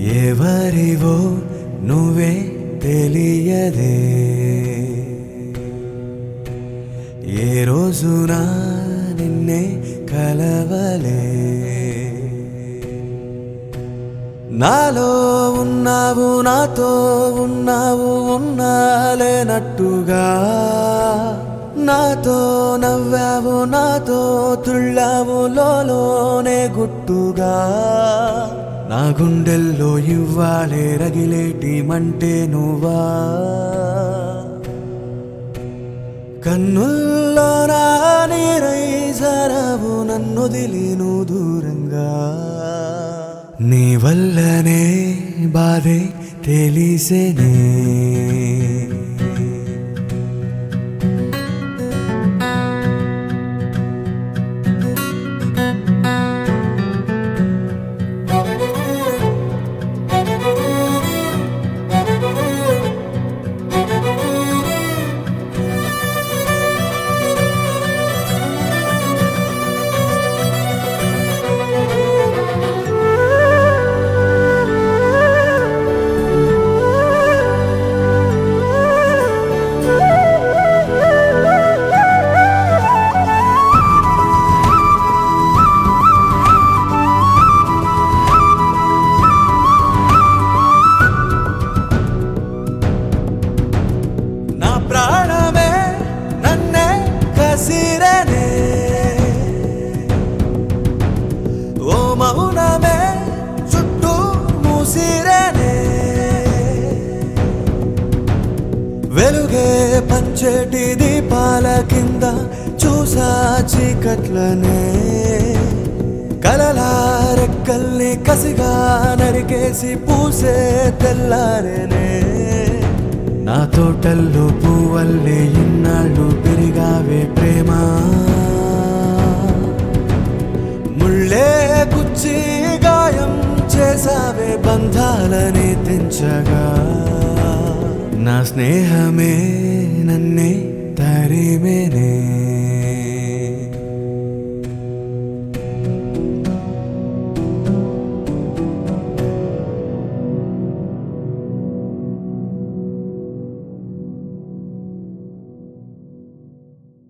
ఎవరివో నువ్వే తెలియదే ఏ రోజున నిన్నే కలవలే నాలో ఉన్నావు నాతో ఉన్నావు ఉన్నాలేనట్టుగా నాతో నవ్వావు నాతో తుళ్ళావు లోలోనే గుట్టుగా నా గుండెల్లో ఇవ్వాలే రగిలేటి మంటే నువ్వా కన్నుల్లో నా నీరై జరావు నన్నొదిలి నువ్వు దూరంగా నీ వల్లనే బాధే తెలిసేనే ప్రాణమే నన్నే కసిరనే ఓ మౌనమే చుట్టూ మూసిరనే వెలుగే పంచేటి దీపాల కింద చూసా చీకట్లనే కలలా రెక్కల్ని కసిగా నరికేసి పూసే తెల్లారేనే నా తోటల్లో పువ్వల్లే ఇన్నాళ్ళు పెరిగావే ప్రేమ ముళ్ళే గుచ్చి గాయం చేసావే బంధాలని తెంచగా నా స్నేహమే నన్నే తరిమేనే